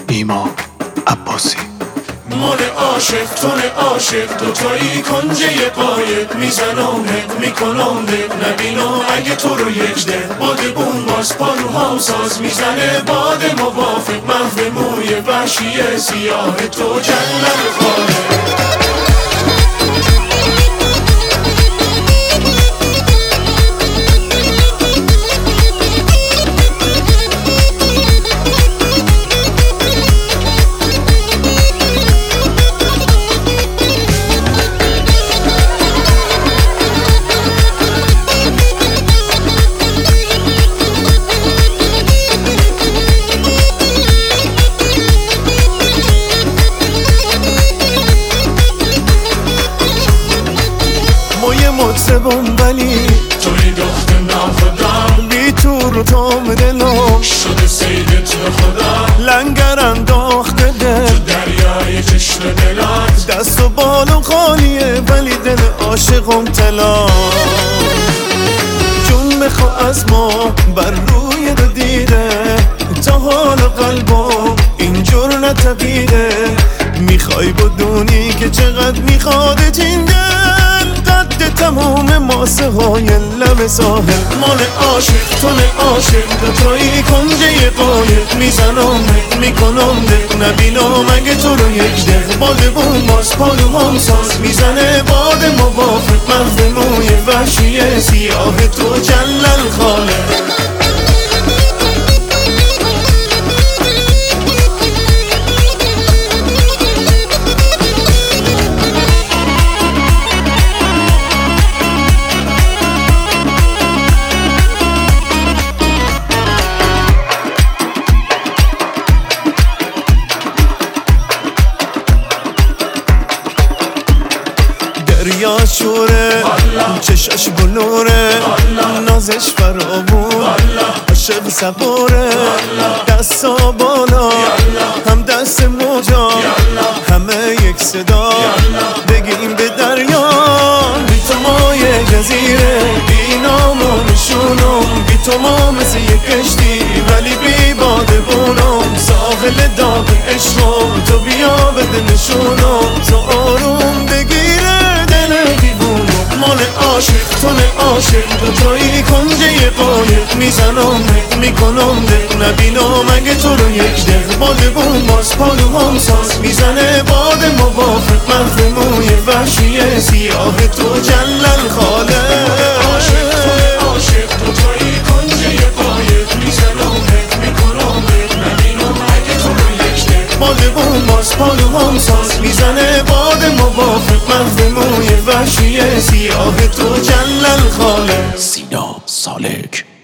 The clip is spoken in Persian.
نیما عباسی. مال عاشق تون عاشق دوتایی کنجه قایق میزنم حق میکنم دق نبینم اگه تو رو یک دق باد بوم باز پاروهام ساز میزنه باد موافق محو موی وحشی سیاه تو جلل خاله. مطربم ولی توی دخت ناخودم بی تو رو تام دلم شده سیدت به خودم لنگر انداخته دل تو دریای چشم دلات دست و بالم خالیه ولی دل عاشقم طلا جون بخوا از ما بر روی رو دیده تا حال قلبم اینجور نتبیده میخوای بدونی که چقدر میخوادت این دل قد تمام ماسه های لب ساحل. مال عاشق تون عاشق دوتایی کنجه قایق میزنم میکنم دق نبینم اگه تو رو یک دق باد بوم باز پاروهام ساز میزنه باد موافق محو موی وحشی سیاه تو جلل خاله. دریا شوره چشاش بلوره نازش فرامون عاشق صبوره دستا بالا هم دست موجا همه یک صدا بگیم به دریا بی تو ما یه جزیره بی نام و نشونم بی تو ما مثل یک کشتی ولی بی باده بونم ساحل داغ عشقم تو بیا بده نشونم تو آروم بگیره مال عاشق تون عاشق دوتایی کنجه قایق میزنم میکنم دق نبینم اگه تو رو یک دق باد بوم باز پاروهام ساز میزنه باد موافق محو موی وحشی سیاه تو جلل خاله. عاشق تون عاشق دوتایی کنجه قایق میزنم میکنم دق نبینم اگه تو رو یک دق باد بوم باز پاروهام ساز میزنه باد موافق محو موی وحشی سیاه تو جلل خاله. سینا سالک.